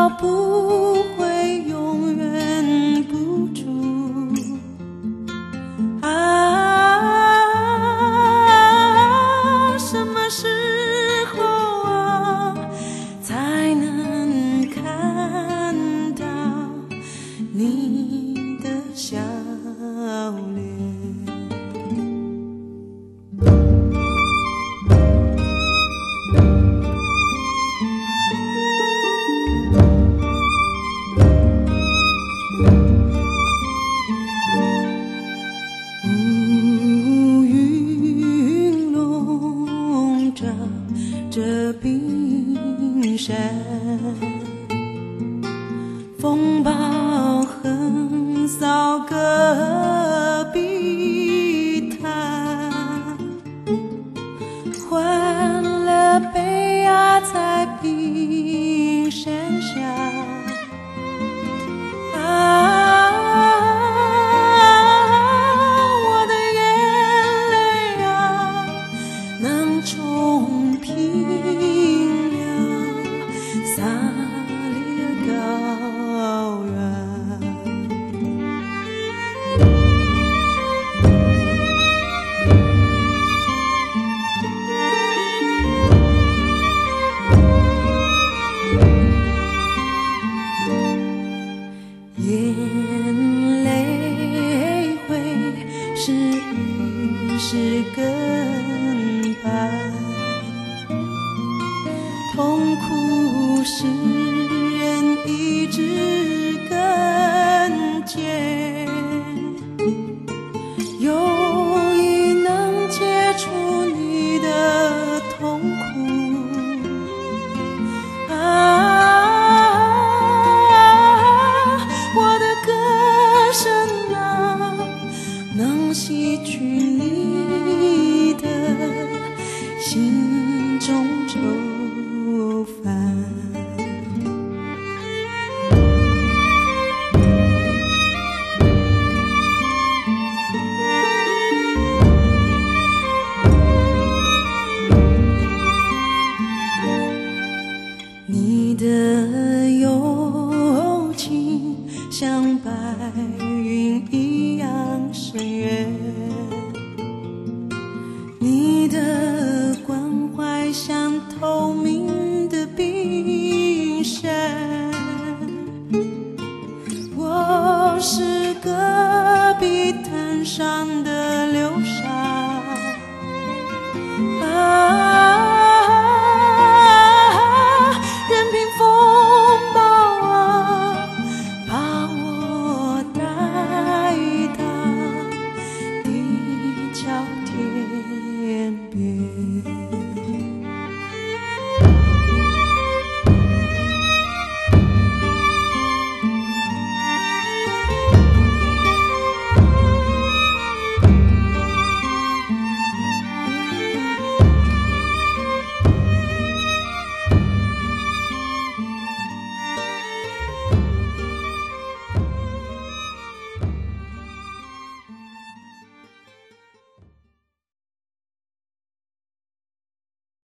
道不会永远不住。什么时候才能看到你的笑脸？这冰山，风暴横扫戈壁滩，欢乐悲哀在冰山下。我的眼泪能冲平了萨利尔高原。眼泪会是一时更白，痛苦使人意志更坚，友谊能解除你的痛苦。我的歌声能洗去你的心中愁烦。你的友情像白云一样深远，